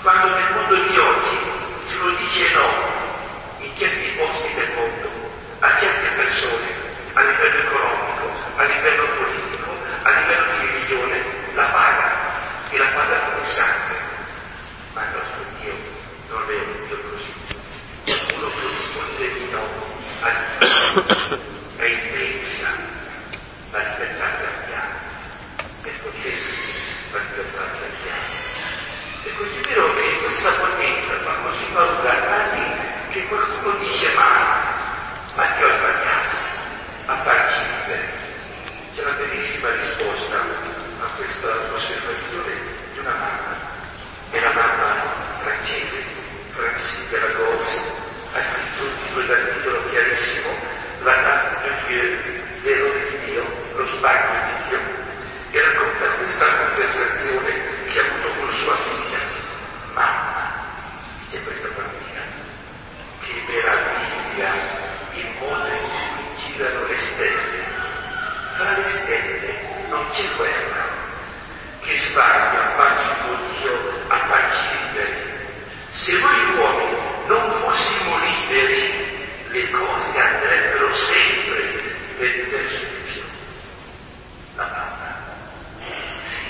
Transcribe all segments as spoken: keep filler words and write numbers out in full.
quando nel mondo di oggi se lo dice no in certi posti del mondo a certe persone, a livello economico, a livello politico, a livello di religione, la paga e la paga come sangue. Ma il nostro Dio non è un Dio così. Uno che risponde di no a Dio è immensa la libertà che abbiamo, è potente la libertà che abbiamo. È così vero che questa potenza fa così paura a tanti che qualcuno dice ma, ma Dio ha sbagliato a farci vivere. C'è una bellissima risposta a questa osservazione di una mamma. È la mamma francese, Francine de la Gorse, ha scritto un titolo dal titolo chiarissimo, La date de Dieu, l'errore di Dio, lo sbaglio di Dio, e racconta questa conversazione che ha avuto con sua figlia. Mamma, dice questa bambina, che meraviglia il modo in cui girano le stelle. Fra le stelle non c'è guerra. Che sbaglio ha fatto il tuo Dio a farci liberi. Se noi uomini non fossimo liberi, le cose andrebbero sempre verso il Dio. La mamma, sì,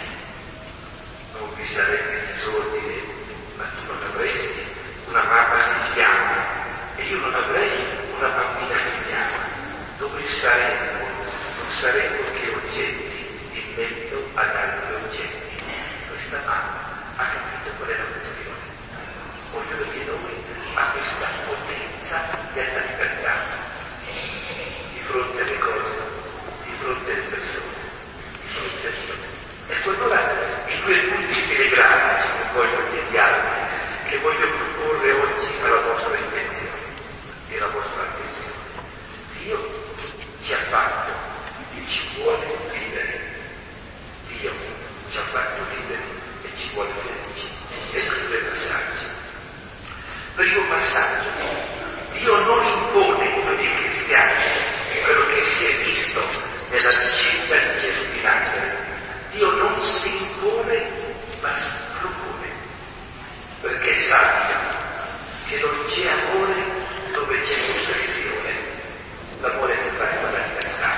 non vi sarebbe disordine, ma tu non avresti una mamma che ti ama e io non avrei una bambina che mi ama. Dove saremmo? Non saremmo che oggetti in mezzo ad altri oggetti. Questa mamma ha capito qual è la questione. Ognuno di noi ha questa potenza e alla libertà di fronte alle cose, di fronte alle persone, di fronte a Dio. Ecco allora i due punti telegrafici che voglio deviarvi, che voglio proporre oggi alla vostra intenzione e alla vostra attenzione. Dio ci ha fatto e ci vuole vivere. Dio ci ha fatto vivere e ci vuole felici. Ecco i due passaggi. Primo passaggio, Dio non impone noi cristiani quello che si è visto nella vicenda di Gesù di Nazareth. Dio non si impone, ma si propone, perché sappia che non c'è amore dove c'è costrizione, l'amore che fa la libertà.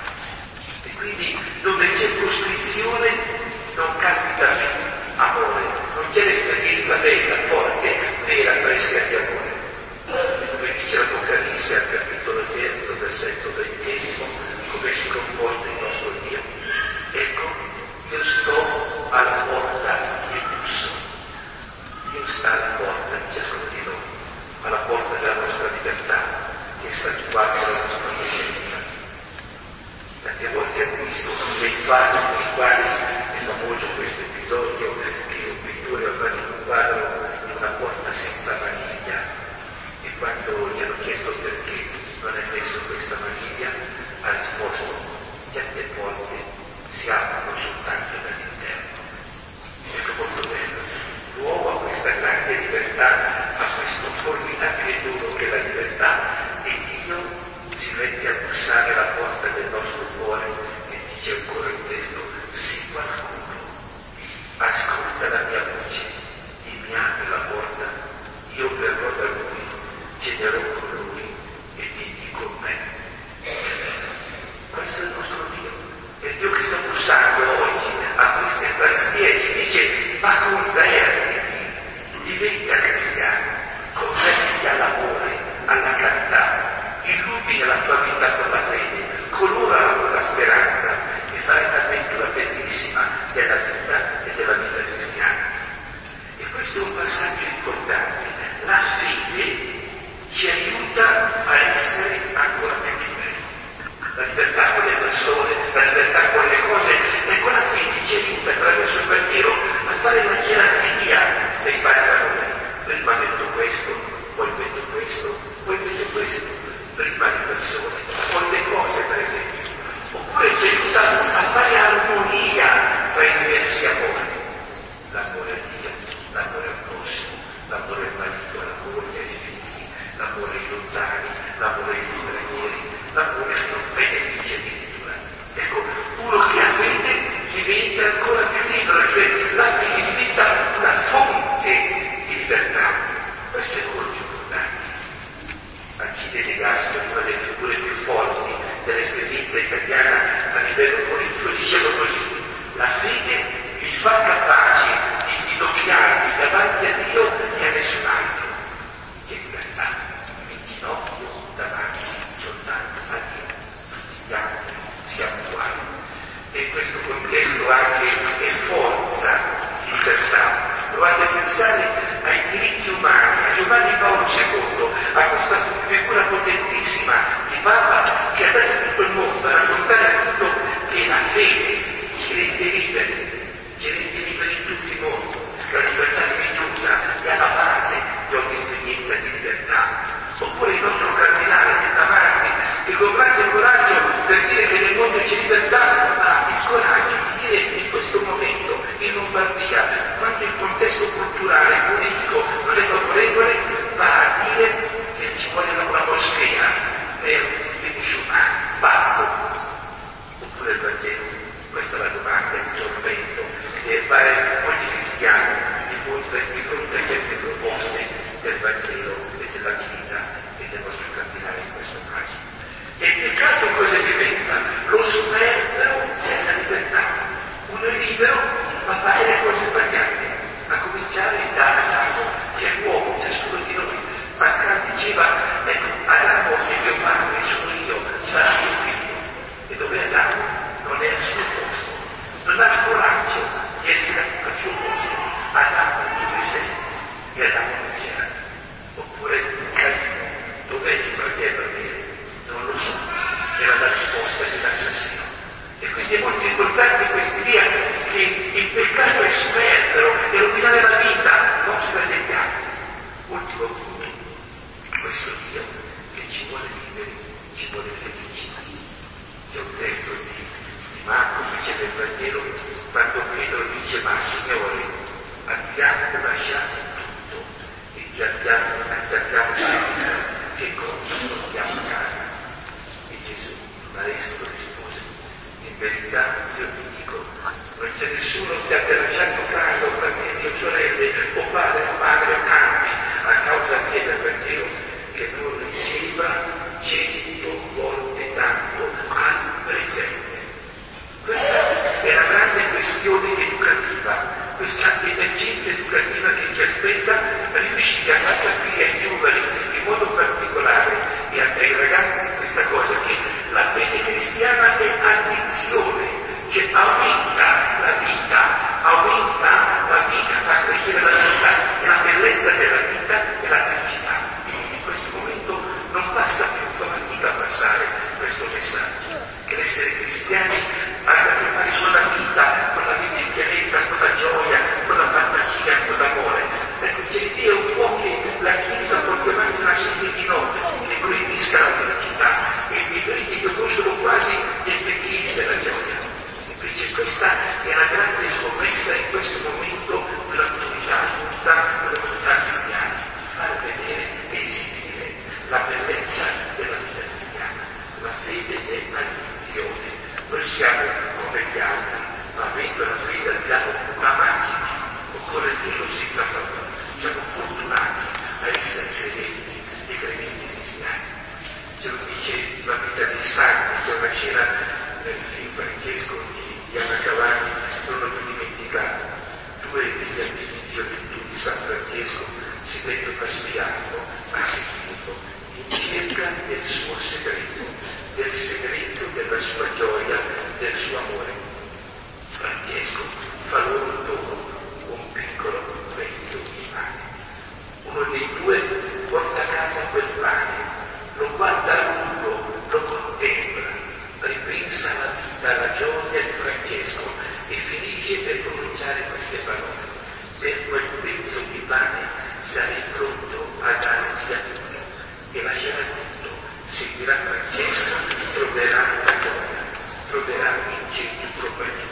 E quindi dove c'è costrizione non capita più amore, non c'è l'esperienza bella, forte, vera, fresca di amore. E come dice l'Apocalisse al capitolo terzo, versetto ventesimo, come si comporta il nostro Dio. Ecco, io sto alla porta e busso. Dio sta alla porta di ciascuno di noi, alla porta della nostra libertà, che è statuata dalla nostra coscienza. Tante volte ho visto nei quadri, nei quadri è famoso questo episodio che un pittore ha fatto un quadro in una porta senza maniglia, e quando gli hanno chiesto perché non è messo questa maniglia ha risposto: certe porte si aprono soltanto dall'interno. Ecco, molto bello, l'uomo ha questa grande libertà, ha questo formidabile dono che è la libertà, e Dio si mette a bussare alla porta del nostro cuore e dice ancora in testo: se qualcuno ascolta la mia voce e mi apre la porta, io verrò da lui, cenerò con lui e egli con me. Questo è il nostro Dio, è il Dio che sta bussando oggi a queste Eucaristie e ci dice: ma convertiti, diventa cristiano, convertiti all'amore, alla carità, illumina la tua vita con la fede, colorala con la speranza e farai un'avventura bellissima della vita e della vita cristiana. Provate a pensare ai diritti umani, a Giovanni Paolo secondo, a questa figura potentissima di Papa che ha dato a tutto il mondo a raccontare tutto che la fede ci rende liberi, ci rende liberi in tutto il mondo. La libertà religiosa è alla base di ogni esperienza di libertà. Oppure il nostro cardinale De Tamarzi, che con grande coraggio per dire che nel mondo c'è libertà, ha il coraggio di dire in questo momento in Lombardia, quando il contesto culturale e politico non è favorevole, va a dire che ci vuole una moschea per i musulmani. Pazzo! Oppure il Vangelo? Questa è la domanda, il tormento che deve fare ogni cristiano di fronte, di fronte a certe proposte del Vangelo e della Chiesa e del nostro cardinale in questo caso. E il peccato cosa diventa? Lo sperpero della libertà. Uno è libero ma fare le cose sbagliate, a cominciare da Adamo, che è uomo, ciascuno di noi. Pascal diceva, ecco, Adamo è mio padre, sono io, sarà mio figlio. E dove è Adamo? Non è al suo posto, non ha il coraggio di essere al suo posto. Adamo, dove sei? E Adamo non c'era. Oppure Caino, dov'è il fratello Abele? Non lo so, era la risposta dell'assassino. E quindi è molto importante questi dia che il peccato è sperpero e rovinare la vita nostra e degli altri. Ultimo punto, questo Dio che ci vuole liberi, ci vuole felici. C'è un testo di, di Marco che c'è nel Vangelo quando Pietro dice: ma Signore, abbiamo lasciato tutto e ti abbiamo, ti abbiamo seguito, che cosa portiamo a casa? E Gesù, il maestro, rispose: in verità io vi dico, non c'è nessuno che abbia lasciato casa o fratelli o sorelle o padre o madre o campi a causa mia del Vangelo che non riceva cento volte tanto al presente. Questa è la grande questione educativa, questa emergenza educativa che ci aspetta, riuscire a far capire ai giovani in modo particolare e ai ragazzi questa cosa, che la fede cristiana è addizione, che aumenta la vita, aumenta la vita, fa crescere la vita e la bellezza della vita e la felicità. Quindi in questo momento non passa più, fa fatica a passare questo messaggio, che l'essere cristiani ha a che fare con la vita, con la vita in pienezza, con la gioia, con la fantasia, con l'amore. Ecco, c'è l'idea un po' che la Chiesa porti avanti una serie di nomi che proibisca la felicità e i riti che fossero quasi dei pechini della gioia. Invece questa è la grande scommessa in questo momento dell'autorità, dell'autorità cristiana, far vedere e esibire la bellezza della vita cristiana. La fede è addizione. Noi siamo come gli altri, ma avendo la fede abbiamo una macchina, occorre dirlo senza paura. Siamo fortunati a essere credenti e credenti cristiani. Ce lo dice la vita dei santi, c'è una scena nel film Francesco di Diana Cavani, non l'ho più dimenticato. Due degli antichi gioventù di San Francesco si mettono a spiarlo, a seguirlo, in cerca del suo segreto, del segreto della sua gioia, del suo amore. Francesco fa loro un dono, un piccolo pezzo di pane. Uno dei due porta a casa quel pane, lo guarda a lungo, lo contempla, ripensa alla vita, alla gioia di Francesco e finisce per pronunciare queste parole: per quel pezzo di pane sarei pronto a dare via tutto e lascerà tutto, seguirà Francesco, troverà la gioia, troverà il genio propriamente.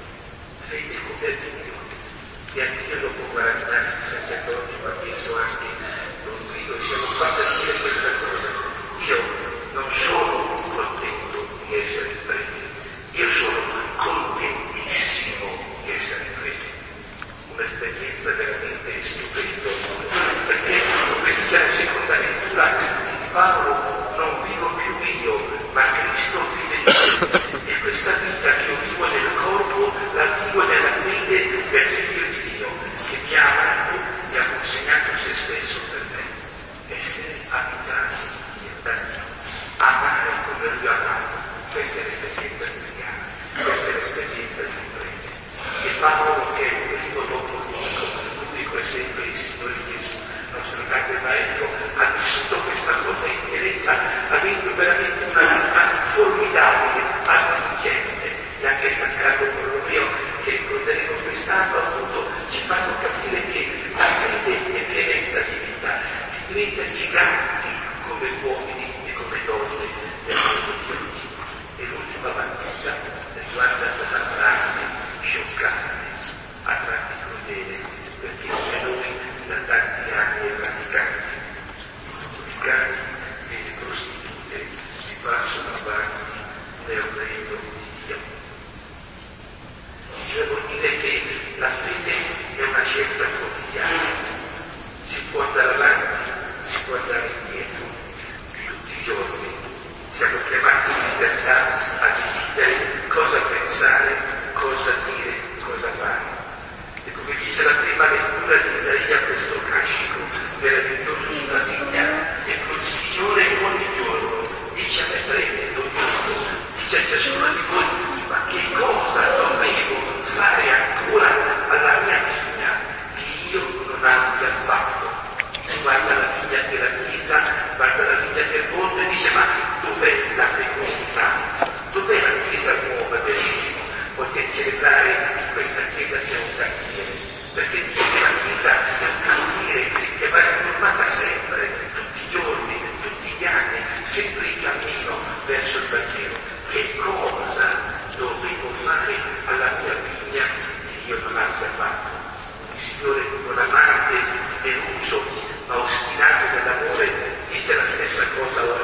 Fede come addizione. E anche io dopo quaranta anni di sacerdote, ma penso anche con Guido, siamo qua per dire questa cosa. Io non sono contento di essere prete, io sono contentissimo di essere prete. Un'esperienza veramente stupenda, perché come dice la seconda lettura di Paolo, non vivo più io, ma Cristo vive in me. E questa vita che io vivo nel corpo la vivo nella fede del Figlio di Dio, che mi ha meraviglioso sulla vigna, e il Signore ogni giorno dice a me: prendete ogni giorno, dice a ciascuno di voi: ma che cosa dovevo fare ancora alla mia vigna che io non abbia fatto? Guarda la vigna della Chiesa, guarda la vigna del mondo e dice: ma dov'è la fecondità? Dov'è la Chiesa nuova? Bellissimo poter celebrare in questa Chiesa che è un cantiere, perché dice che la Chiesa è un cantiere che va riformata sempre, tutti i giorni, tutti gli anni, sempre in cammino verso il Vangelo. Che cosa dovevo fare alla mia vigna che io non abbia fatto? Il Signore, con un amante deluso ma ostinato nell'amore, dice la stessa cosa